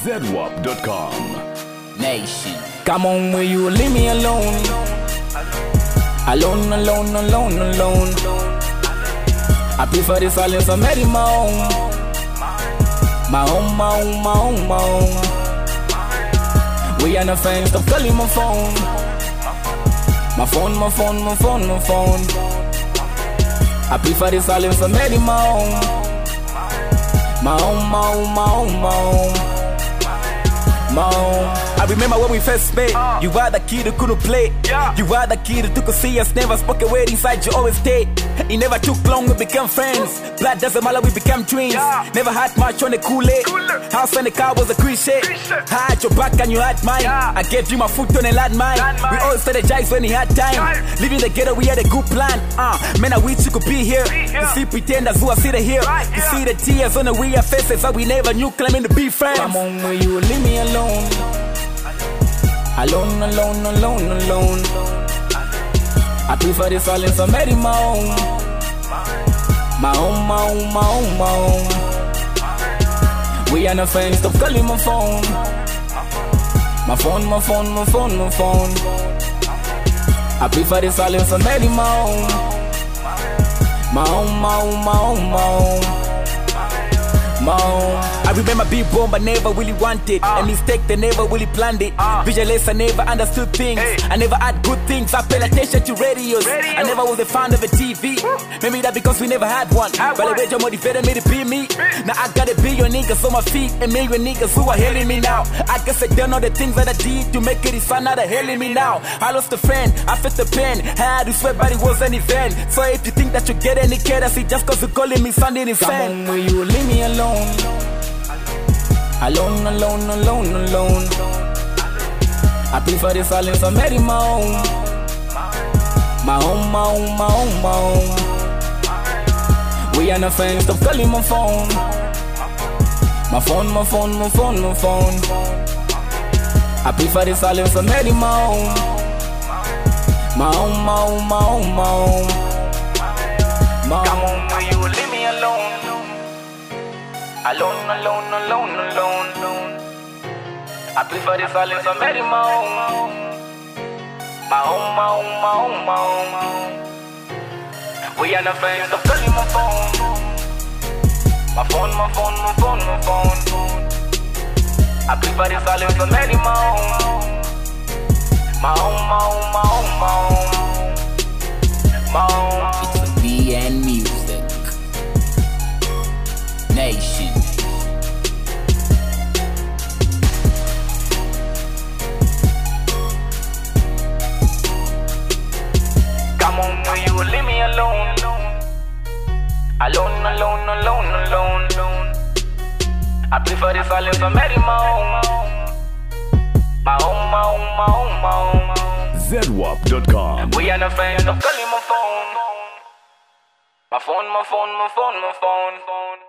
ZWAP.com. Nation. Come on, will you leave me alone? Alone, alone, alone, alone. I prefer the silence, I made it my own. My own, my own, my own, my own. We are not fans, stop calling my phone. My phone, my phone, my phone, my phone. I prefer the silence, I made it my own. My own, my own, my own, my own. My own. I remember when we first met. You were the kid who couldn't play. You were the kid who took a serious, never spoke a word inside, you always stayed. It never took long, we became friends. Blood doesn't matter, we became twins. Never had much on the Kool-Aid. House and the car was a cliche. I had your back and you had mine. I gave you my foot on a landmine. We always strategized when he had time. Leaving the ghetto, we had a good plan. Man, I wish you could be here. You see pretenders who are sitting here. You see the tears on the weird faces that we never knew, claiming to be friends. Come on, will you leave me alone? Alone, alone, alone, alone. I prefer the silence, I made it my own. My own, my own, my own, my own. We are not friends, stop calling my phone. My phone, my phone, my phone, my phone. I prefer the silence, I made it my own. My own, my own, my own, my own. My own. I remember being born but never really wanted. A mistake, they never really planned it. Visualize, I never understood things. I never had good things. I paid attention to radios. I never was a fan of a TV. Maybe that because we never had one. But the way you motivated me to be me. Now I gotta be your niggas on my feet. A million niggas who are hailing me now. I guess I don't know the things that I did to make it. It's not hailing me now. I lost a friend, I felt the pain. I had to sweat but it was an event. So if you think that you get any care, that's it just cause you're calling me something insane. Come on, will you leave me alone? Alone, alone, alone, alone. I prefer the silence, I made it my own. My own, my own, my own, my own. We are not friends, stop calling my phone. My phone, my phone, my phone, my phone. I prefer the silence, I made it my own. My own, my own, my own, my own. Come on, will you leave me alone? Alone, alone, alone, alone. I prefer the silence, I made it my own. My own, my own, my own, my own. We are not friends, stop calling my phone. My phone, my phone, my phone, my phone. I prefer the silence, I made it my own. My own, my own, my own, my own. My own. It's a BN Music Nation. Come on, will you leave me alone? Alone, alone, alone, alone. I prefer the silence, I made it my own. My own, my own, my own, my own. ZWAP.com. We are not friends, stop calling my phone. My phone, my phone, my phone, my phone.